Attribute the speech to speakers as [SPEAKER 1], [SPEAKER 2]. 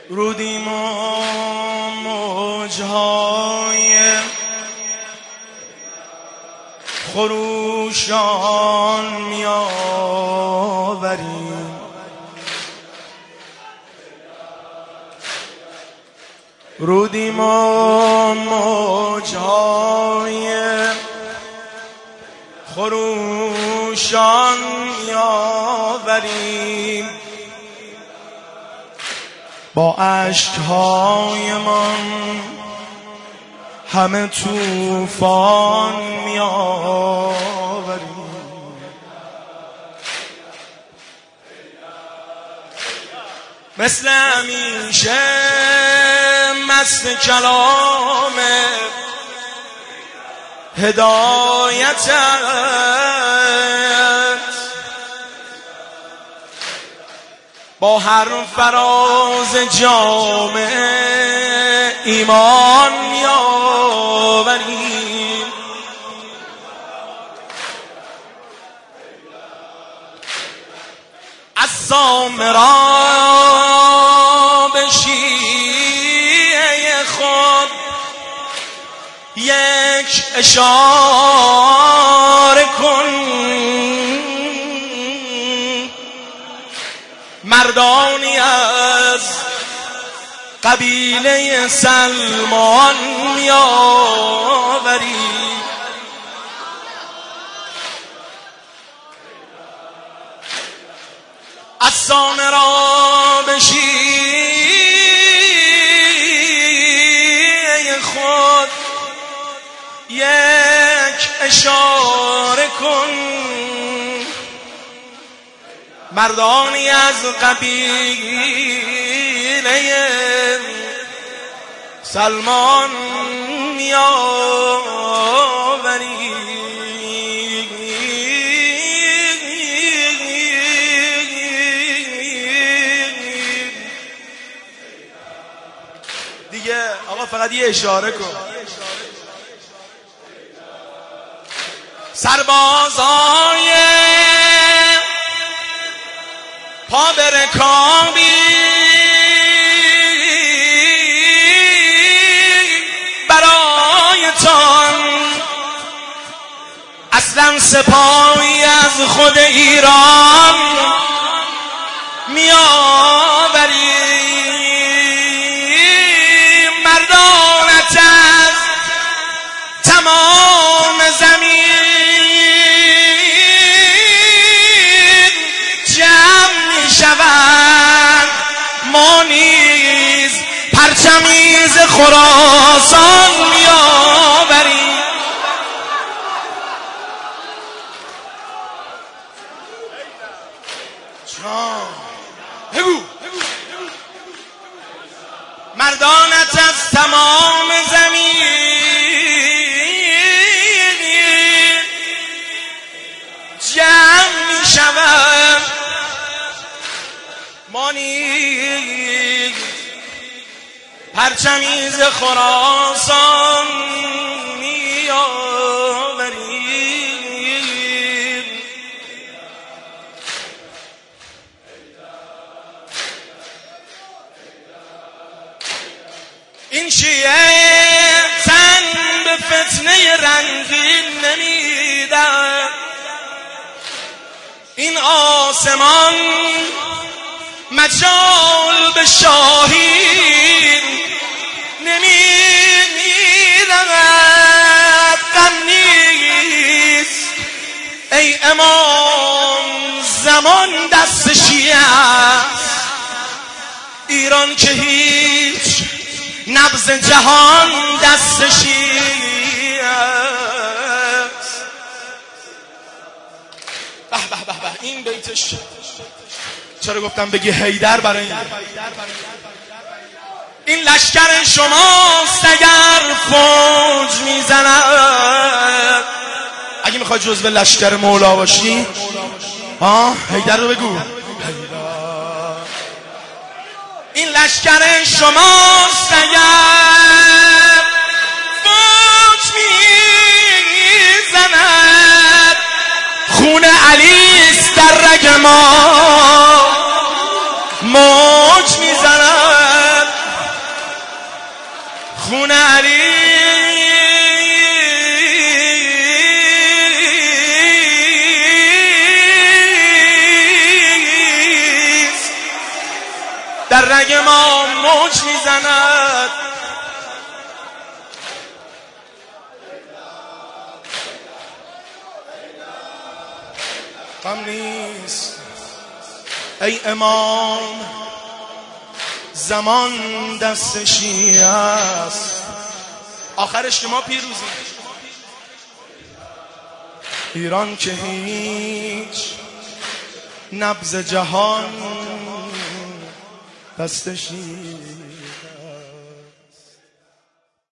[SPEAKER 1] رودیم و موجهای خروشان میآوریم، رودیم و موجهای خروشان میآوریم، با اشک‌هایمان همه طوفان میآوریم. مثل همیشه مست کلام هدایتت، با هر فراز جام ایمان میآوریم. از سامرا به شیعه خود یک اشاره کن، مردانی از قبیله سلمان میآوری. از سامرا به شیعه خود یک اشاره کن، مردانی از قبیله سلمان میآوری. دیگه آقا فقط یه اشاره کن. سربازای پا به رکابی برایتان، اصلا سپاهی از خود ایران میآوری. مردانت از تمام زمین ما نیز پرچمیز خراسان میآوریم. بگو مردانت از تمام زمین جمع میشود، ما نیز پرچمیز خراسان میآوریم. این شیعه تن به فتنه رنگین نمیدن، این آسمان مجال به شاهین نمیدهد. غم نیست ای امام زمان دست شیعه است، ایران که هیچ نبض جهان دست شیعه است. به به به به، این بیتش چرا گفتم بگی حیدر؟ برای این لشکر شماست اگر فوج میزند. اگه میخوای جزو لشکر مولا باشی حیدر رو بگو. این لشکر شماست اگر فوج میزند، خون علیست در رگ ما موج میزند. رگ ما موج میزند. غم نیست ای امام، زمان دست شیعه است، آخرش که ما پیروزیم. ایران که هیچ، نبض جهان دست شیعه